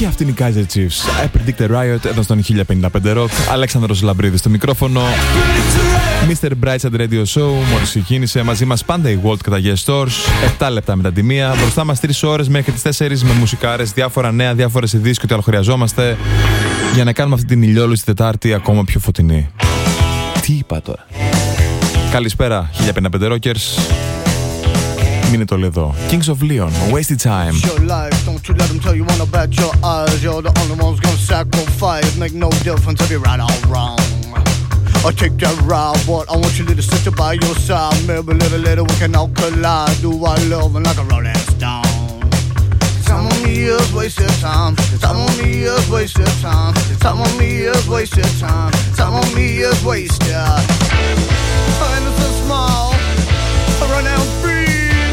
Και αυτή είναι η Kaiser Chiefs. I Predict a Riot εδώ στον 1055 Rock. Αλέξανδρος Λαμπρίδης στο μικρόφωνο. Mr. Brightside Radio Show μόλις ξεκίνησε. Μαζί μας πάντα η Walt κατά Guest Stores. 7 λεπτά μετά τη μία. Μπροστά μας 3 ώρες μέχρι τις 4 με μουσικάρες, διάφορα νέα, διάφορες ειδήσεις και ό,τι άλλο χρειαζόμαστε για να κάνουμε αυτή την ηλιόλουστη Τετάρτη ακόμα πιο φωτεινή. Τι είπα τώρα. Καλησπέρα 1055 Rockers. Μείνετε όλοι εδώ. Kings of Leon, Wasted Time. Your life, don't you let them tell you one about your eyes. You're the only one's gonna sacrifice. Make no difference if you're right or wrong. I take that ride, but I want you little sister by your side. Maybe little we can all collide. Do I love like a rolling stone? Some of me is wasted time. Some of me is wasted time. Some of me is wasted time. Some of me is wasted. Innocent small, I run out free.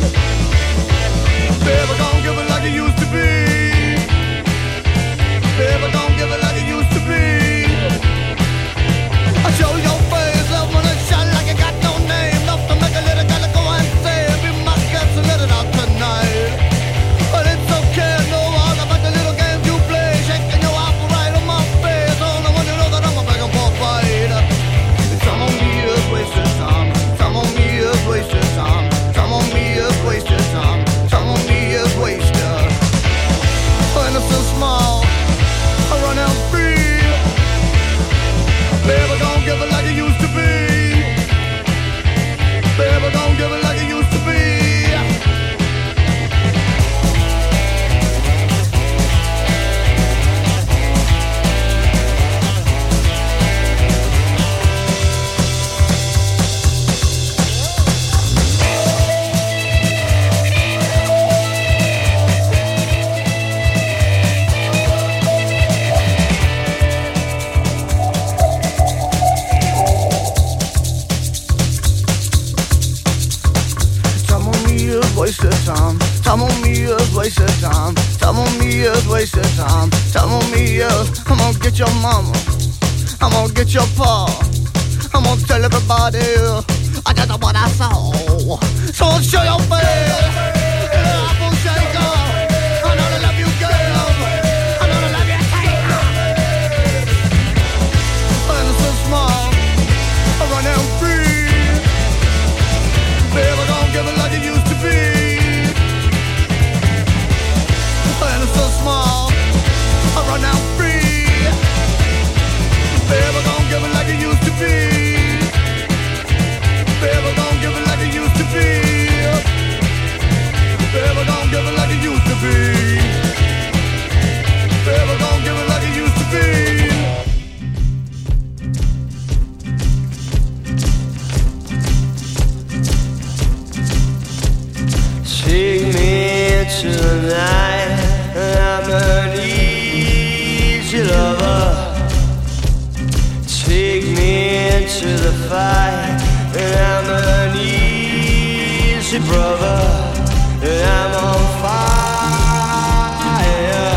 Baby, don't give it like it used to be. Baby, don't give it like it used to be. I show your face, love when it shine like you got no name. Enough to make a little girl go and say, be my guest and let it out tonight. But it's okay, I know all about the little games you play. Shaking your apple right on my face. All I want to know that I'm a begging for a fight. Some of me is wasted time. Some of me is wasted time. Some of me is wasted time. Some of me is wasted. Innocent small, I run out free. Baby, don't give it like it used to be. Baby, don't give it like it used to be. Wasted time. Some of me is wasted time. Some of me is wasted time. Some of me is. I'm gonna get your mama. I'm gonna get your pa. I'm gonna tell everybody I just know what I saw. So show your face. Apple shaker. I know I love you, girl. I know I love you, tight. Innocent small. I run out free. Baby, don't give it like it used to be. And it's so small, I run out free. Baby, don't give it like it used to be. Baby, don't give it like it used to be. Baby, don't give it like it used to be. Baby, don't give it like it used to be. Take me tonight, I'm an easy lover. Take me into the fight, and I'm an easy brother, and I'm on fire.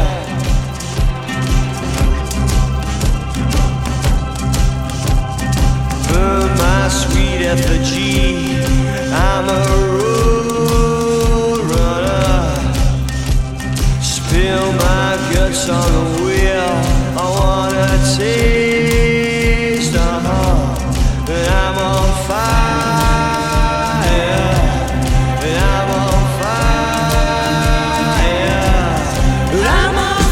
Burn my sweet effigy, I'm a spill my guts on the wheel. I wanna taste and I'm on fire, and I'm on fire, and I'm on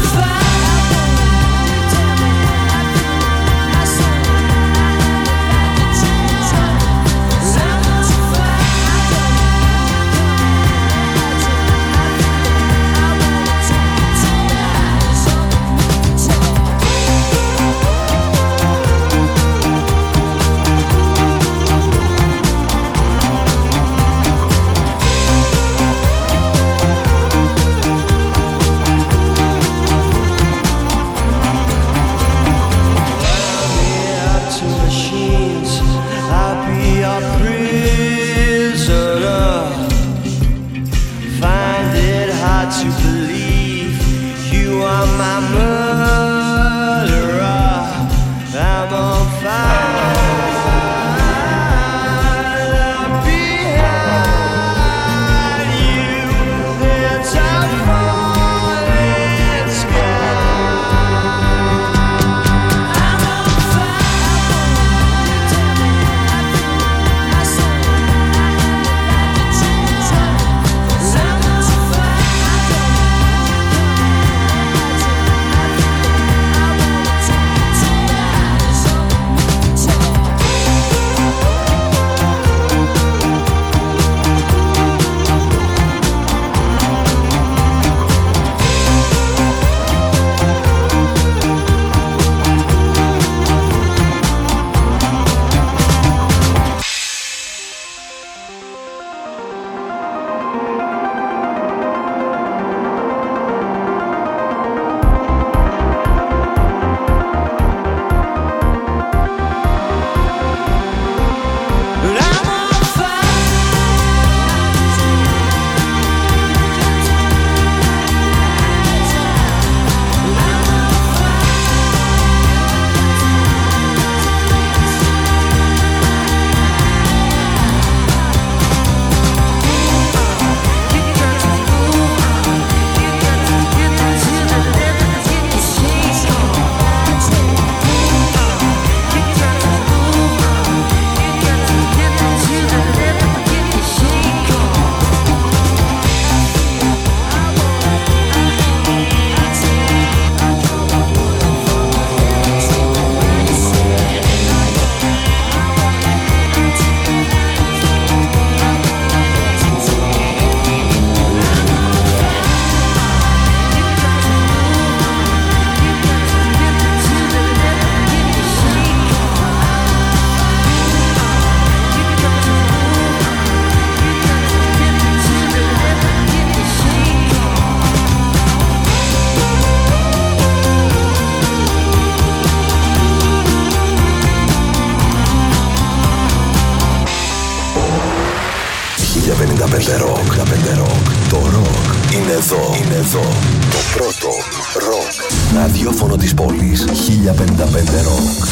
Rock. Το rock είναι εδώ. Είναι εδώ. Το πρώτο rock ραδιόφωνο της πόλης. 1055 Rock.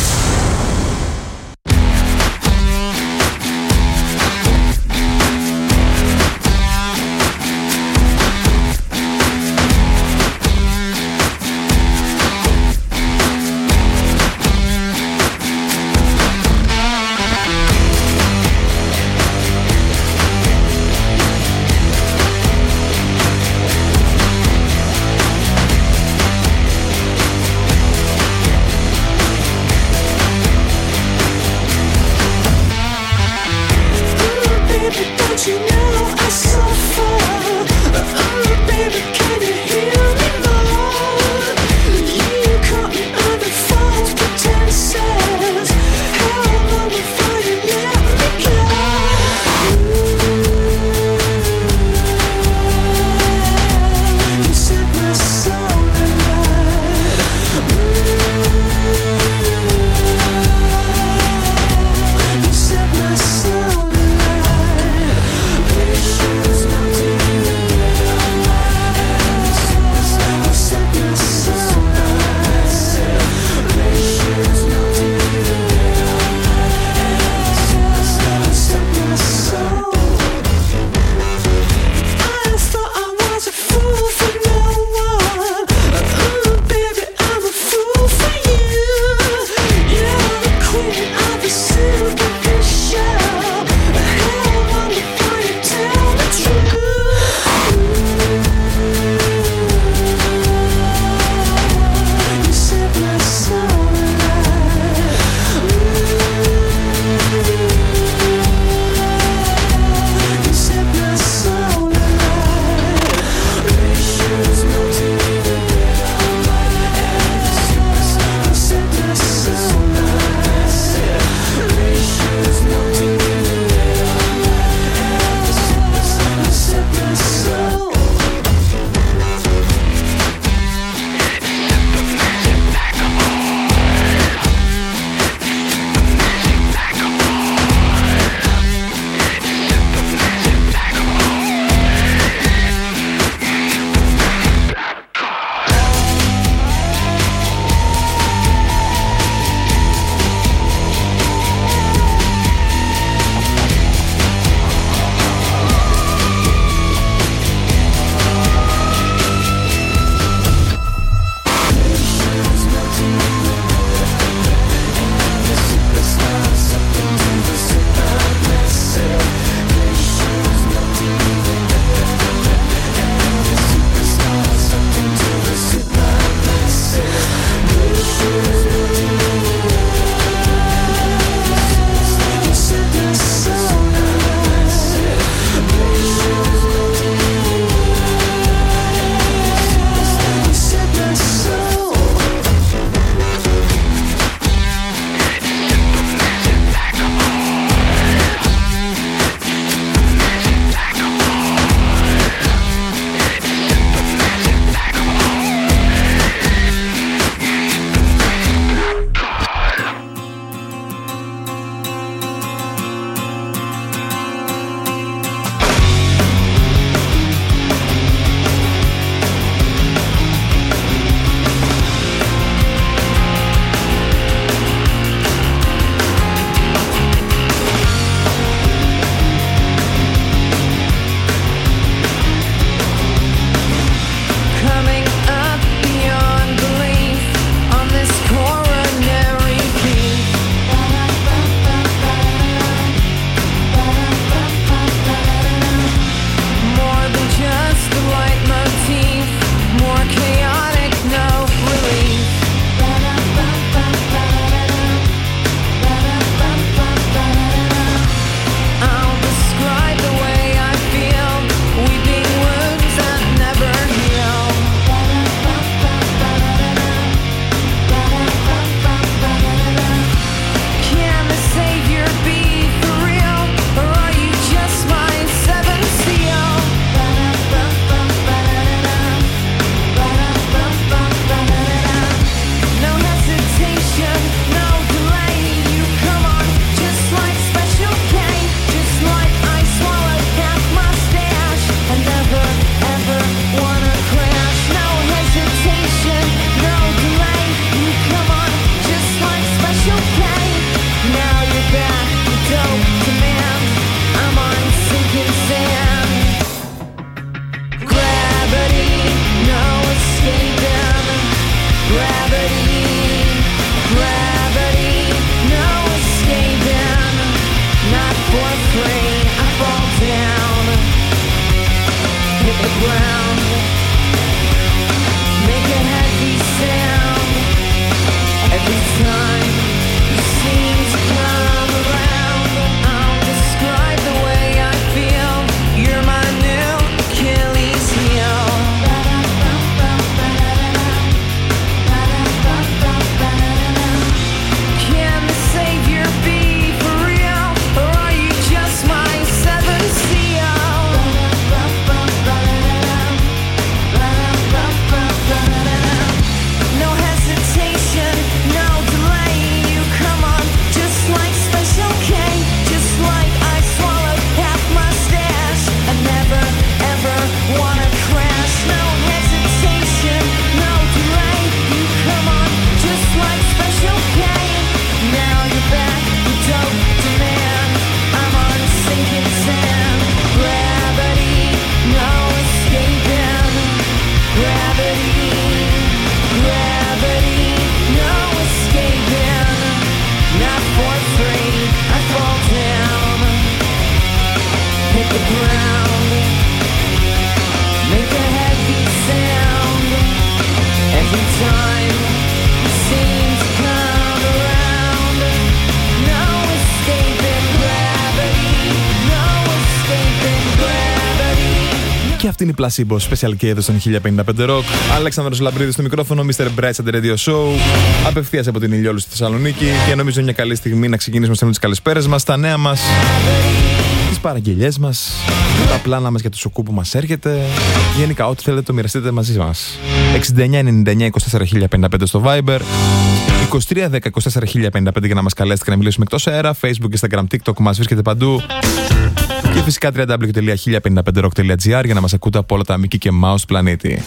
Και αυτή είναι η Placebo Special K εδώ στον 1055 Rock. Αλέξανδρος Λαμπρίδης στο μικρόφωνο, Mr. Bright at the Radio Show. Απευθείας από την Ηλιόλου στη Θεσσαλονίκη. Και νομίζω μια καλή στιγμή να ξεκινήσουμε με τις καλησπέρες μας, τα νέα μας, τις παραγγελιές μας, τα πλάνα μας για το σοκού που μας έρχεται. Γενικά, ό,τι θέλετε το μοιραστείτε μαζί μας. 69-99-24-1055 στο Viber. 23-10-24-1055 για να μας καλέσετε και να μιλήσουμε εκτός αέρα. Facebook, Instagram, TikTok μας βρίσκεται παντού. Και φυσικά www.1055rock.gr για να μας ακούτε από όλα τα Mickey και Mouse πλανήτη.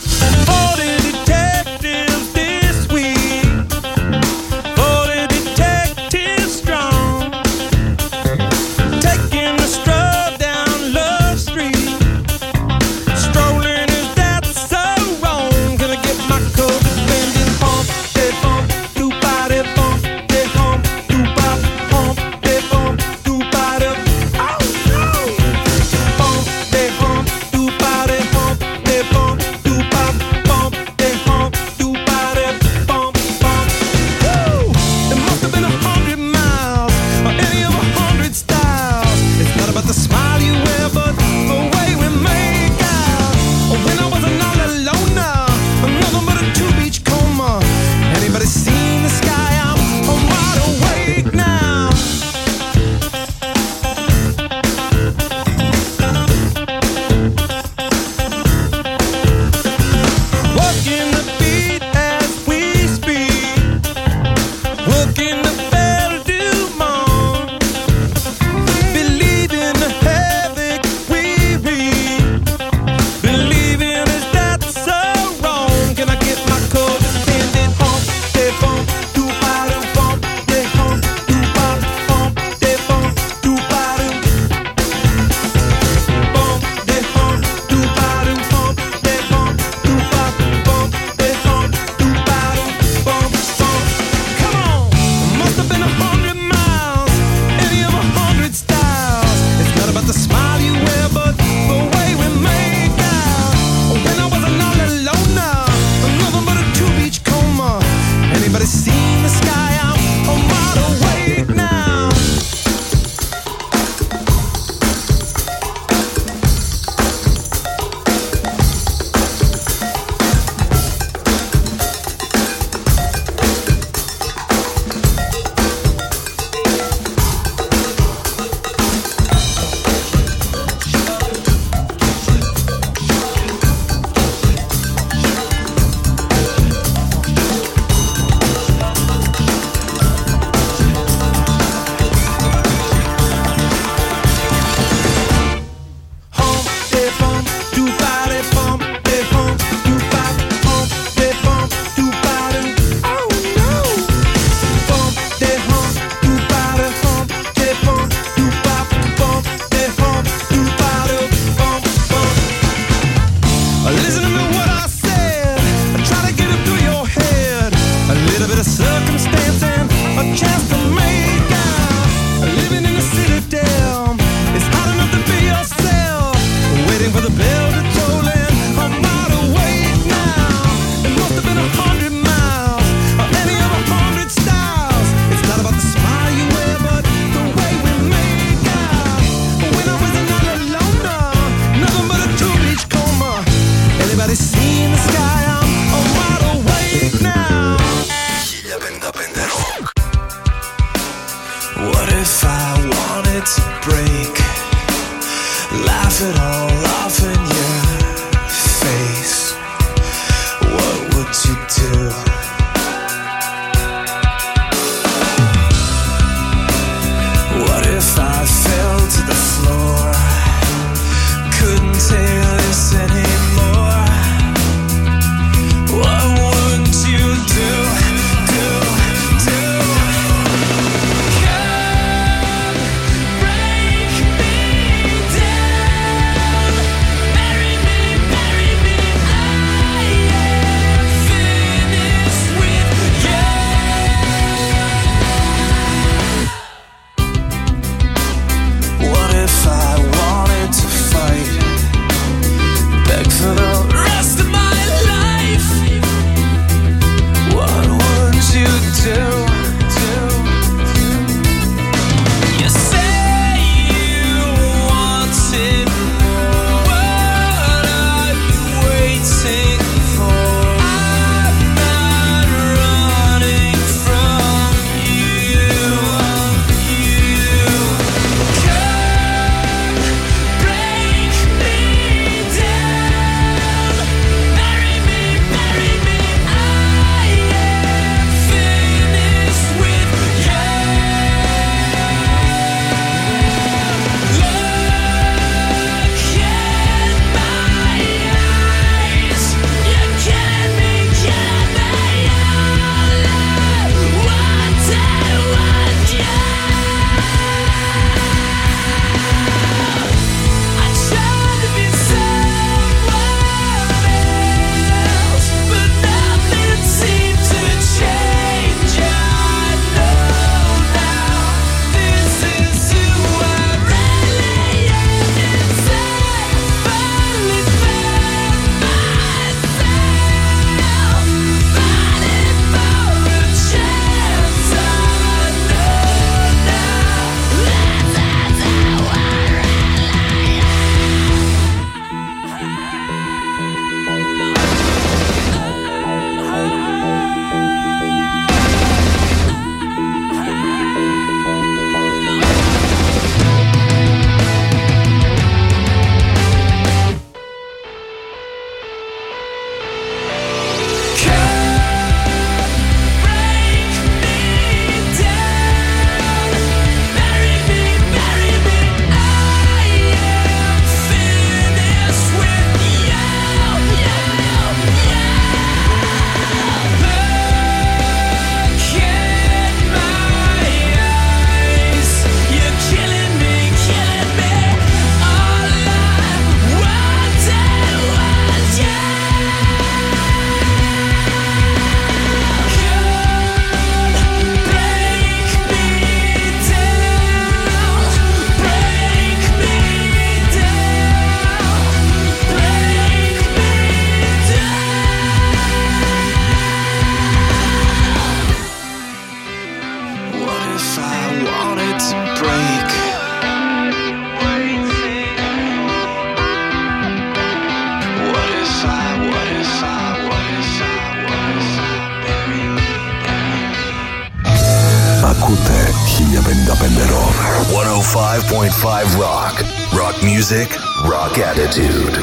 Rock. 105.5 Rock. Rock music, rock attitude.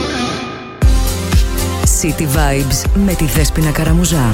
City Vibes με τη Δέσποινα Καραμουζά.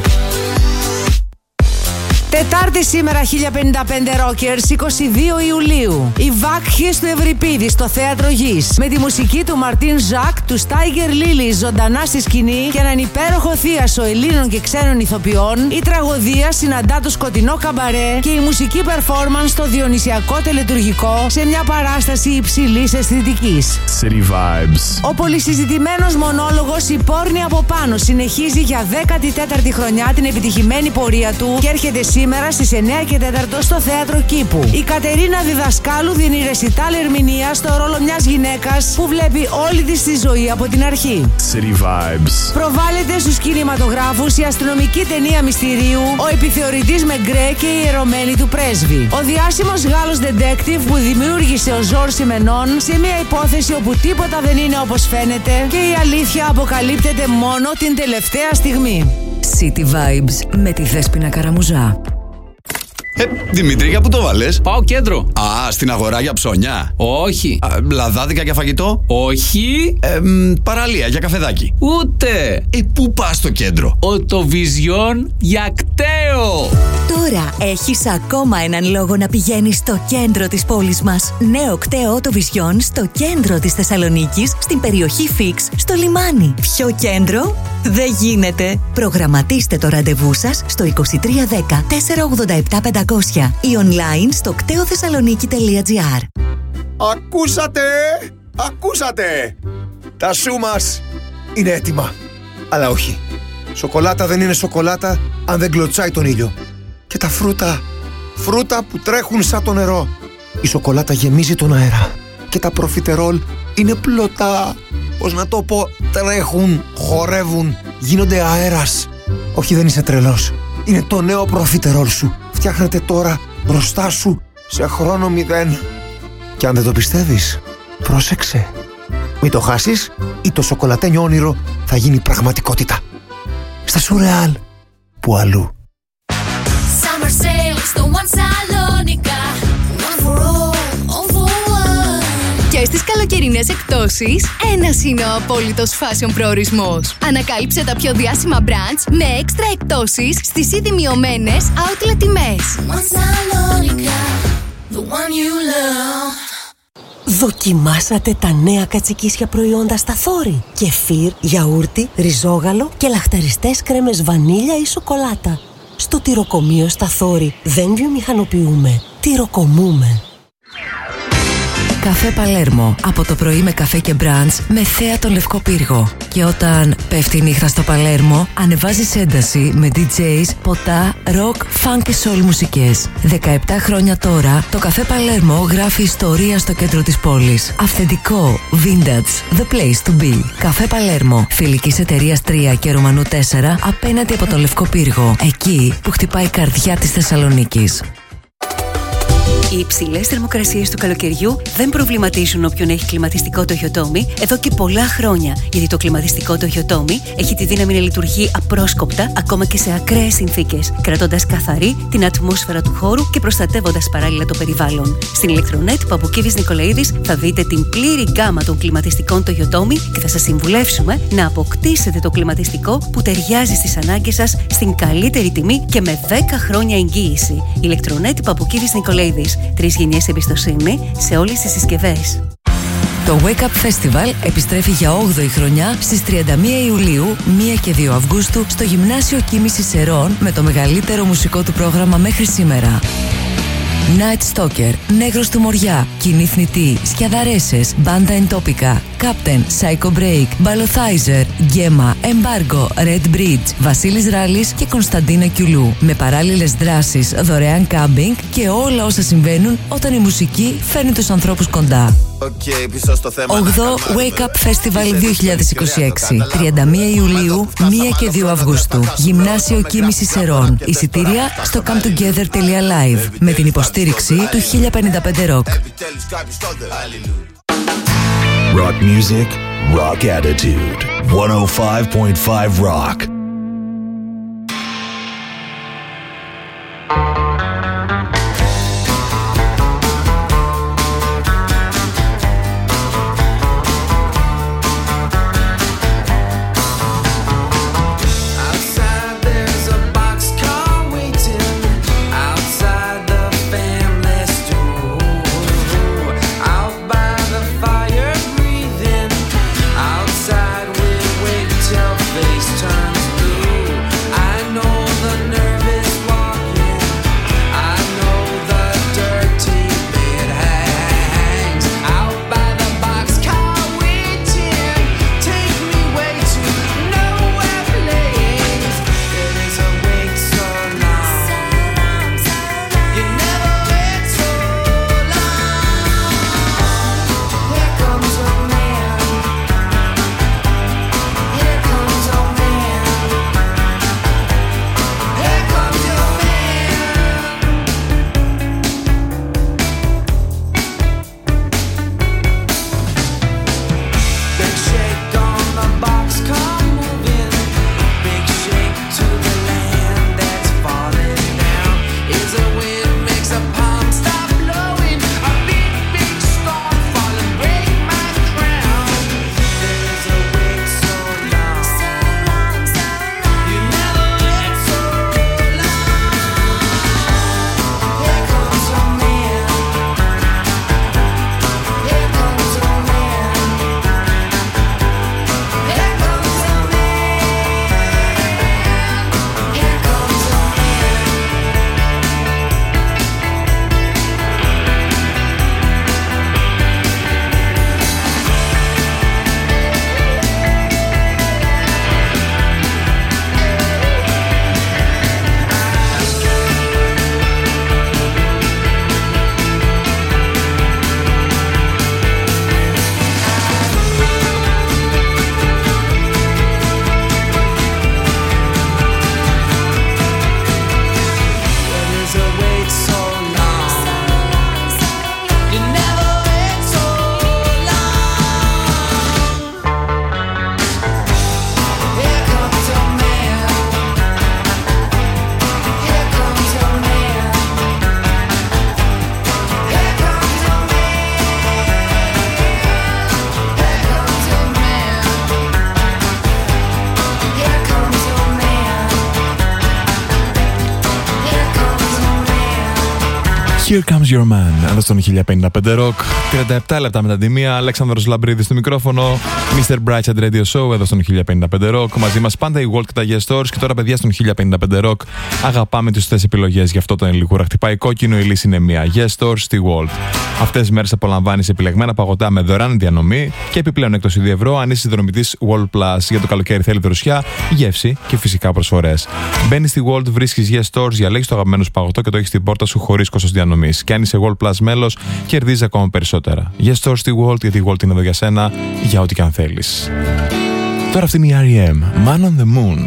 Τετάρτη σήμερα, 1055 Rockers, 22 Ιουλίου. Η Βάκχη του Ευρυπίδη στο Θέατρο Γης. Με τη μουσική του Μαρτίν Ζακ, του Tiger Lily ζωντανά στη σκηνή και έναν υπέροχο θίασο Ελλήνων και ξένων ηθοποιών, η τραγωδία συναντά το σκοτεινό καμπαρέ και η μουσική performance στο διονυσιακό τελετουργικό σε μια παράσταση υψηλής αισθητικής. City Vibes. Ο πολυσυζητημένος μονόλογος «Η πόρνη από πάνω» συνεχίζει για 14η χρονιά την επιτυχημένη πορεία του και έρχεται σήμερα στις 9 και 4 στο Θέατρο Κήπου. Η Κατερίνα Διδασκάλου δίνει ρεσιτάλ ερμηνεία στο ρόλο μιας γυναίκας που βλέπει όλη της τη ζωή από την αρχή. City Vibes. Προβάλλεται στους κινηματογράφους η αστυνομική ταινία μυστηρίου «Ο επιθεωρητής Μεγκρέ και η ιερωμένη του πρέσβη». Ο διάσημος Γάλλος detective που δημιούργησε ο Ζορ Σιμενών σε μια υπόθεση όπου τίποτα δεν είναι όπως φαίνεται και η αλήθεια αποκαλύπτεται μόνο την τελευταία στιγμή. City Vibes με τη Δέσποινα Καραμουζά. Δημήτρη, για πού το βάλες? Πάω κέντρο. Α, στην αγορά για ψώνια. Όχι. Λαδάδικα για φαγητό. Όχι. Παραλία για καφεδάκι. Ούτε. Πού πας στο κέντρο? Οτοβιζιόν για κταίο. Τώρα έχεις ακόμα έναν λόγο να πηγαίνεις στο κέντρο της πόλης μας. Νέο κταίο Οτοβιζιόν στο κέντρο της Θεσσαλονίκης, στην περιοχή Φίξ, στο λιμάνι. Πιο κέντρο δεν γίνεται. Προγραμματίστε το ραντεβού σας στο 2310 487 500 ή online στο κτεοθεσσαλονίκη.gr. Ακούσατε! Τα σου μας είναι έτοιμα. Αλλά όχι. Σοκολάτα δεν είναι σοκολάτα αν δεν κλωτσάει τον ήλιο. Και τα φρούτα που τρέχουν σαν το νερό. Η σοκολάτα γεμίζει τον αέρα. Και τα προφιτερόλ είναι πλωτά. Πώς να το πω, τρέχουν, χορεύουν, γίνονται αέρας. Όχι, δεν είσαι τρελός. Είναι το νέο προφιτερόλ σου. Φτιάχνεται τώρα μπροστά σου σε χρόνο 0. Και αν δεν το πιστεύεις, πρόσεξε. Μην το χάσεις ή το σοκολατένιο όνειρο θα γίνει πραγματικότητα. Στα Σουρεάλ, που αλλού. Summer sale στο One Salonica. One for all, all for one. Και στις καλοκαιρινές εκπτώσεις, ένας είναι ο απόλυτος fashion προορισμός. Ανακάλυψε τα πιο διάσημα brands με έξτρα εκπτώσεις στις ήδη μειωμένες outlet τιμές. One Salonica, the one you love. Δοκιμάσατε τα νέα κατσικίσια προϊόντα στα Θόρη? Κεφίρ, γιαούρτι, ριζόγαλο και λαχταριστές κρέμες βανίλια ή σοκολάτα. Στο τυροκομείο στα Θόρη δεν βιομηχανοποιούμε, τυροκομούμε. Καφέ Παλέρμο. Από το πρωί με καφέ και μπραντς με θέα τον Λευκό Πύργο. Και όταν πέφτει η νύχτα στο Παλέρμο, ανεβάζεις ένταση με DJs, ποτά, rock, funk και soul μουσικές. 17 χρόνια τώρα, το Καφέ Παλέρμο γράφει ιστορία στο κέντρο της πόλης. Αυθεντικό, vintage, the place to be. Καφέ Παλέρμο, φιλικής εταιρείας 3 και Ρωμανού 4, απέναντι από τον Λευκό Πύργο. Εκεί που χτυπάει η καρδιά της Θεσσαλονίκης. Οι υψηλές θερμοκρασίες του καλοκαιριού δεν προβληματίζουν όποιον έχει κλιματιστικό το Yotomi εδώ και πολλά χρόνια. Γιατί το κλιματιστικό το Yotomi έχει τη δύναμη να λειτουργεί απρόσκοπτα ακόμα και σε ακραίες συνθήκες, κρατώντας καθαρή την ατμόσφαιρα του χώρου και προστατεύοντας παράλληλα το περιβάλλον. Στην Ηλεκτρονέτ Παπουκίδης Νικολαίδης θα δείτε την πλήρη γκάμα των κλιματιστικών το Yotomi και θα σας συμβουλεύσουμε να αποκτήσετε το κλιματιστικό που ταιριάζει στις ανάγκες σας στην καλύτερη τιμή και με 10 χρόνια εγγύηση. Ηλεκτρονέτ Παπουκίδης Νικολαίδης. 3 γενιές εμπιστοσύνη σε όλες τις συσκευές. Το Wake Up Festival επιστρέφει για 8η χρονιά στις 31 Ιουλίου, 1 και 2 Αυγούστου στο Γυμνάσιο Κοίμησης Σερών με το μεγαλύτερο μουσικό του πρόγραμμα μέχρι σήμερα. Night Stalker, Νέγρος του Μοριά, Κοινή Θνητή, Σκιαδαρέσες, Μπάντα Εντόπικα, Captain, Psycho Break, Μπαλοθάιζερ, Γκέμα, Embargo, Red Bridge, Βασίλης Ράλης και Κωνσταντίνα Κιουλού. Με παράλληλες δράσεις, δωρεάν κάμπινγκ και όλα όσα συμβαίνουν όταν η μουσική φέρνει τους ανθρώπους κοντά. 8ο Wake Up Festival 2026, 31 Ιουλίου, 1 και 2 Αυγούστου. Γυμνάσιο Κοίμησης Σερών. Εισιτήρια στο cometogether.live με την υποστήριξη του 1055 Rock. Rock music, rock attitude. 105.5 Rock. Here comes your man. Εδώ στον 1055 Rock. 37 λεπτά μετά τη μία. Αλέξανδρος Λαμπρίδης στο μικρόφωνο. Mr. Brightside Radio Show εδώ στον 1055 Rock. Μαζί μας πάντα η World και τα Guest Stores. Και τώρα, παιδιά, στον 1055 Rock αγαπάμε τις σωστές επιλογές. Γι' αυτό το Ελιγούρα χτυπάει κόκκινο. Η λύση είναι μία. Guest Stores στη World. Αυτές τις μέρες απολαμβάνεις επιλεγμένα παγωτά με δωρεάν διανομή και επιπλέον έκπτωση 2 ευρώ αν είσαι συνδρομητής World Plus. Για το καλοκαίρι θέλει δροσιά, γεύση και φυσικά προσφορές. Μπαίνεις στη World, βρίσκεις Yes Stores, διαλέγεις το αγαπημένο σου παγωτό και το έχεις στην πόρτα σου χωρίς κόστος διανομής. Και αν είσαι World Plus μέλος, κερδίζεις ακόμα περισσότερα. Yes Stores στη World, γιατί η World είναι εδώ για σένα, για ό,τι και αν θέλεις. Τώρα αυτή είναι η R.E.M. Man on the Moon.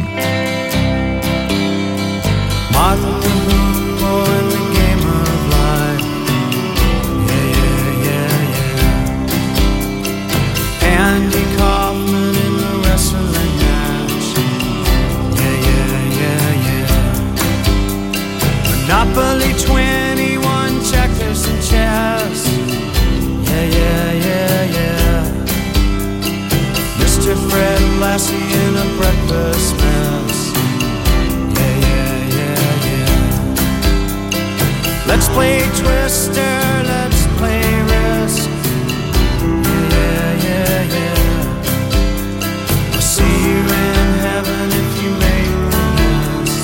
Andy Kaufman in the wrestling match. Yeah. Monopoly 21, checkers and chess. Yeah. Mr. Fred Lassie in a breakfast mess. Yeah. Let's play Twister, let's play Risk. See you in heaven if you make the list.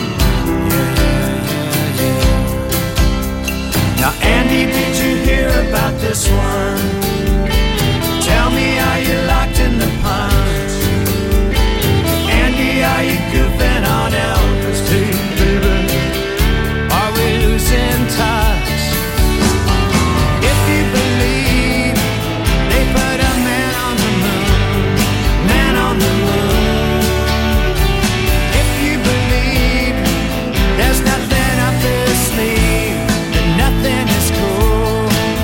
Yeah. Now, Andy, did you hear about this one? Tell me, are you locked in the punch? Andy, are you goofing on Elvis too, baby? Are we losing touch? If you believe they put a man on the moon, if you believe there's nothing up his sleeve, then nothing is cool.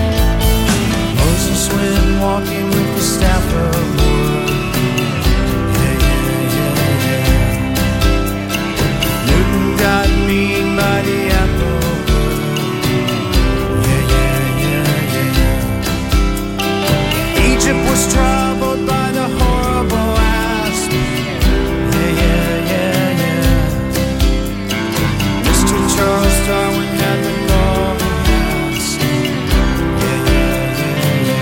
Moses went walking with the staff of wood. Yeah. Newton got mean by the apple wood. Yeah. Egypt was troubled by the horrible asp. Yeah. Mr. Charles Darwin had the golden ass. Yeah.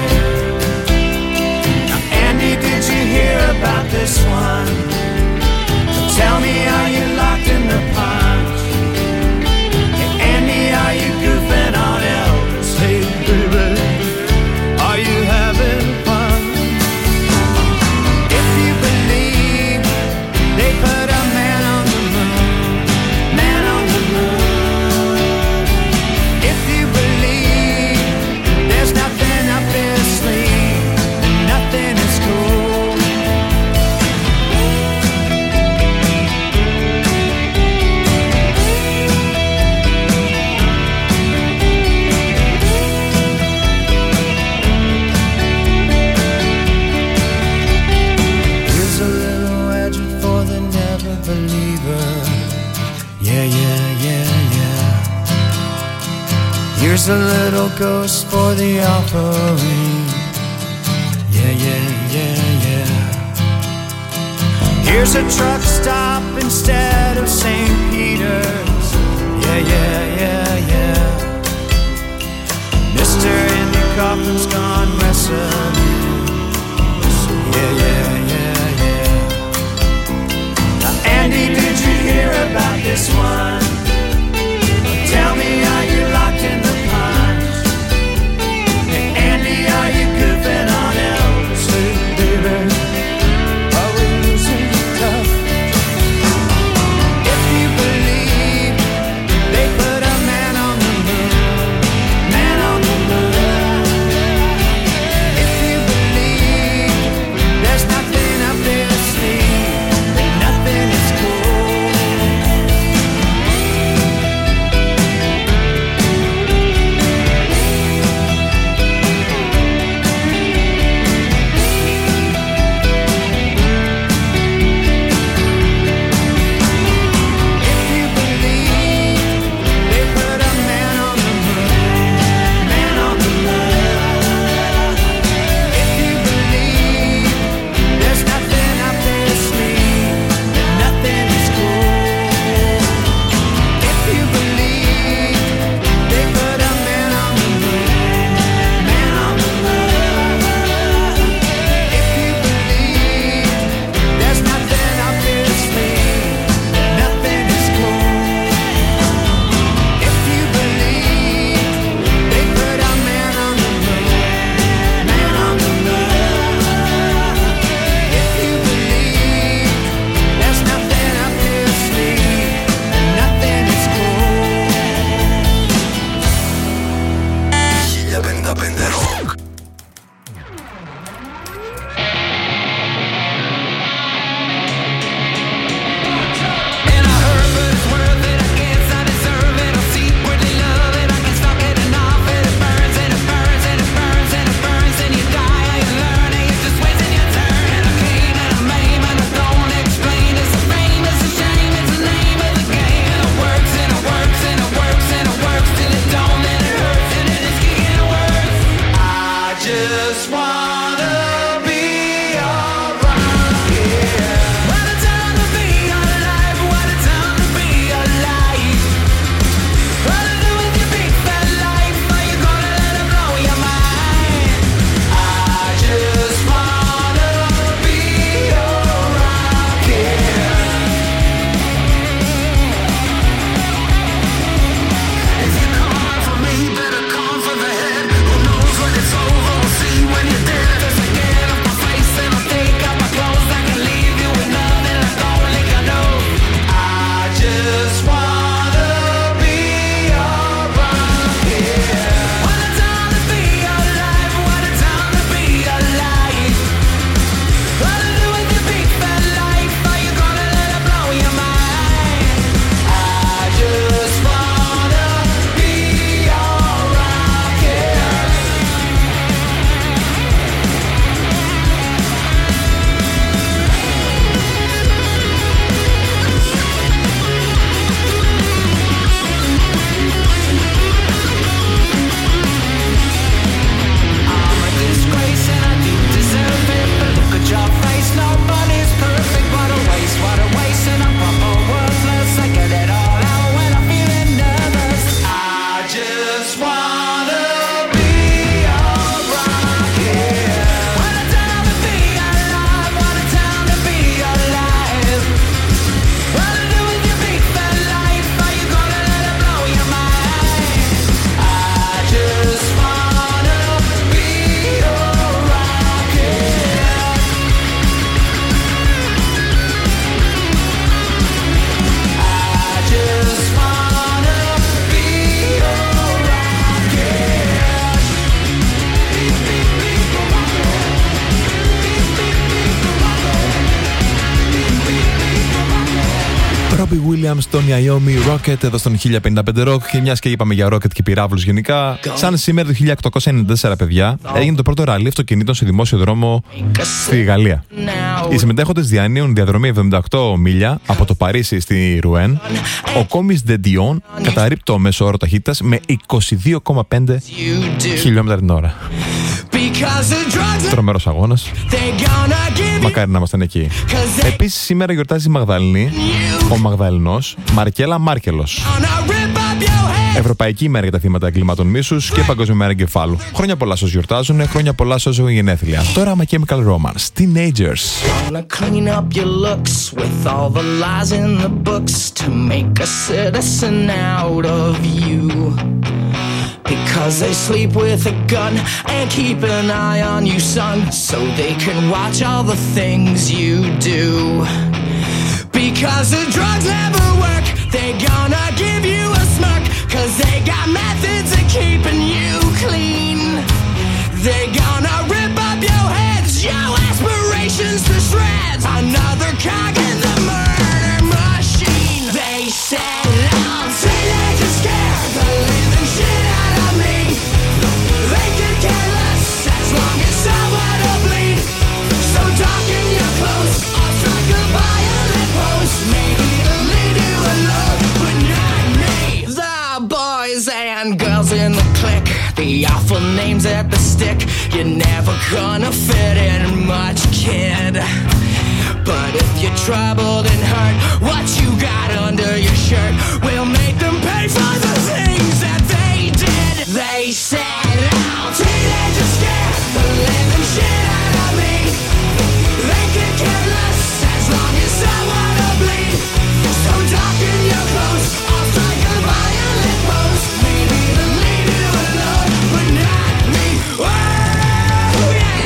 Now, Andy, did you hear about this one? Tell me, are you locked in the punch? Hey, Andy, are you goofing on Elvis? Hey, baby, are you having fun? If you believe they put a man on the moon, if you believe there's nothing up his sleeve, then nothing is cool. Here's a little edge for the never believer. Yeah. Here's a little ghost for the offering. Yeah. Here's a truck stop instead of St. Peter's. Yeah. Mr. Andy Kaufman's gone wrestling. Yeah. Now, Andy, did you hear about this one? Tell me, are you locked in the punch? Hey, Andy, are you goofing on Elvis? Hey, baby, are we losing touch? If you believe Williams, τον Naomi Rocket εδώ στον 1055 Rock. Και μιας και είπαμε για Rocket και πυράβλους γενικά, σαν σήμερα το 1894, παιδιά, έγινε το πρώτο ραλί αυτοκινήτων σε δημόσιο δρόμο στη Γαλλία. Οι συμμετέχοντες διανύουν διαδρομή 78 μίλια από το Παρίσι στη Ρουέν. Ο Κόμις de Dion καταρρίπτει το μέσο όρο ταχύτητας με 22,5 χιλιόμετρα την ώρα. Τρομερός αγώνας. Μακάρι να ήμασταν εκεί. Επίσης σήμερα γιορτάζει η Μαγδαληνή, ο Μαγδαληνός, Μαρκέλα Μάρκελος. Ευρωπαϊκή ημέρα για τα θύματα εγκλημάτων μίσους και Παγκόσμια ημέρα εγκεφάλου. Χρόνια πολλά σε όσους γιορτάζουν, χρόνια πολλά σε όσους έχουν γενέθλια. Τώρα My Chemical Romance, Teenagers. Gonna clean up your looks with all the lies in the books to make a citizen out of you. Because they sleep with a gun and keep an eye on you, son, so they can watch all the things you do. Because the drugs never work, they gonna give you a smirk, 'cause they got methods of keeping you clean. They gonna rip up your heads, your aspirations to shreds, another cog in the murder machine. They said I'm teenagers scared the living shit out of me. They could care less as long as someone will bleed. So darken your clothes, I'll strike a violent pose. Maybe it'll lead you alone, but not me. The boys and girls in the clique, the awful names at the stick. You're never gonna fit in much, kid. But if you're troubled and hurt, what you got under your shirt will make them pay for the things that they did. They said, "Oh, teenagers scared the living shit out of me. They could care less as long as someone will bleed. So darken your clothes, I'll strike a violent pose. Maybe it'll leave you alone, but not me." Oh, yeah.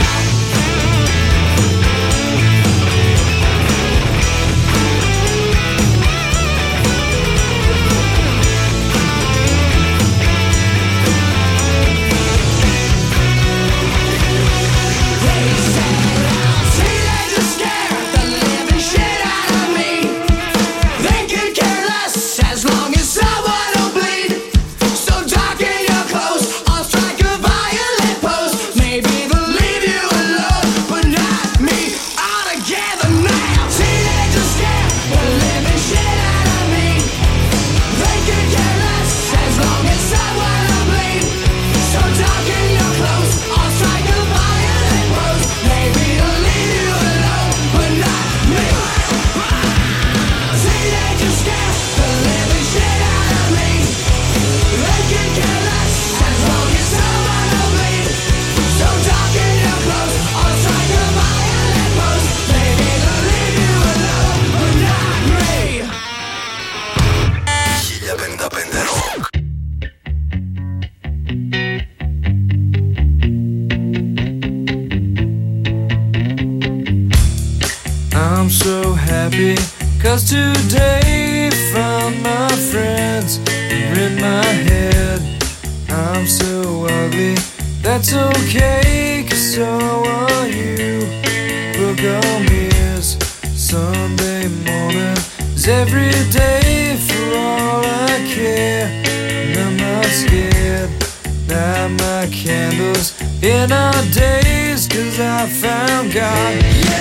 I'm so happy 'cause today found my friends are in my head. I'm so ugly, that's okay, 'cause so are you. Book on mirrors, Sunday morning is every day for all I care. And I'm not scared, light my candles in our days, 'cause I found God.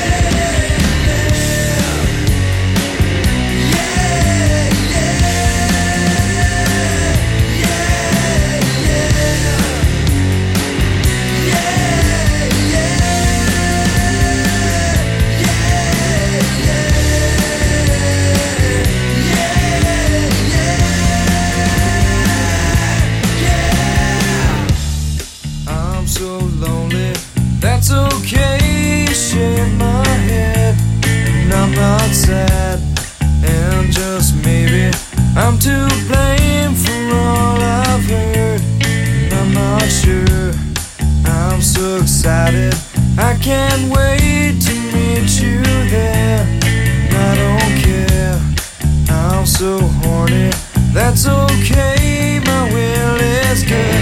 That's okay, shake my head, and I'm not sad, and just maybe I'm to blame for all I've heard, and I'm not sure. I'm so excited, I can't wait to meet you there, and I don't care, I'm so horny, that's okay, my will is good.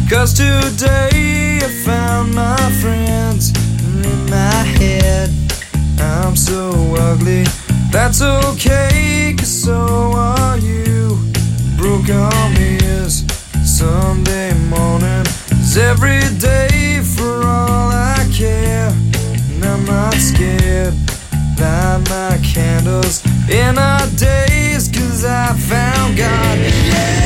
'Cause today I found my friends in my head. I'm so ugly, that's okay, 'cause so are you. Broke arm is Sunday morning, 'cause every day for all I care. And I'm not scared, light my candles in our days, 'cause I found God. Yeah!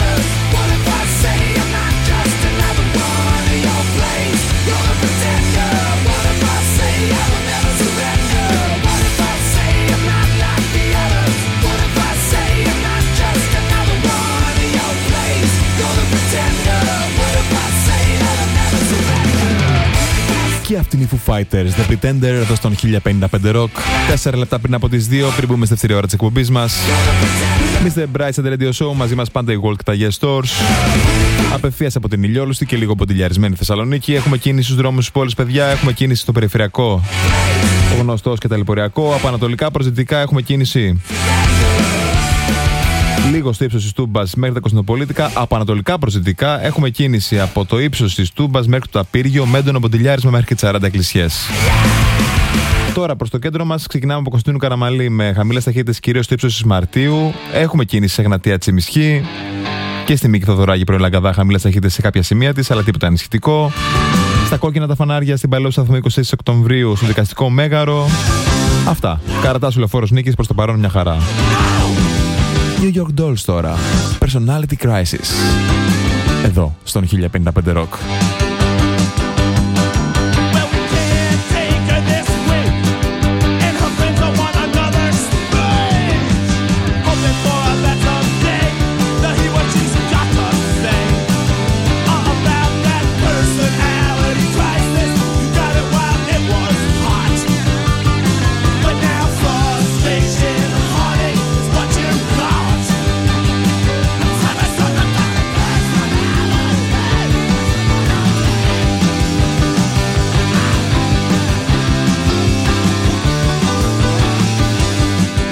Pretender Foo Fighters, The Pretender, εδώ στον 1055 Rock. 4 λεπτά πριν από τις 2, πριν μπούμε στη δεύτερη ώρα της εκπομπής μας. Mr. Bryce and Radio Show, μαζί μας πάντα η World και τα Yes Stores. Απευθείας από την ηλιόλουστη και λίγο ποντιλιαρισμένη Θεσσαλονίκη. Έχουμε κίνηση στους δρόμους της πόλης, παιδιά. Έχουμε κίνηση στο περιφερειακό, ο γνωστός και τα λιποριακό. Από ανατολικά προς δυτικά έχουμε κίνηση λίγο στο ύψος της Τούμπας μέχρι τα Κωνσταντινοπολίτικα. Από ανατολικά προς δυτικά έχουμε κίνηση από το ύψος της Τούμπας μέχρι το Ταπίργιο, με έντονο ποντιλιάρισμα μέχρι και τις 40 εκκλησιές. Τώρα προς το κέντρο μας ξεκινάμε από Κωνσταντίνου Καραμαλή με χαμηλές ταχύτητες κυρίως στο ύψος της Μαρτίου. Έχουμε κίνηση σε Εγνατία Τσιμισχή και στη Μίκη Θοδωράκη πρώην Λαγκαδά, χαμηλές ταχύτητες σε κάποια σημεία της, αλλά τίποτα ανησυχητικό. Στα κόκκινα τα φανάρια στην Παλαιό Σταθμό 24 Οκτωβρίου, στο Δικαστικό Μέγαρο. Αυτά. Καρατάς ο λεωφόρος Νίκης, προς το παρόν μια χαρά. New York Dolls τώρα. Personality Crisis. Εδώ, στον 1055 Rock.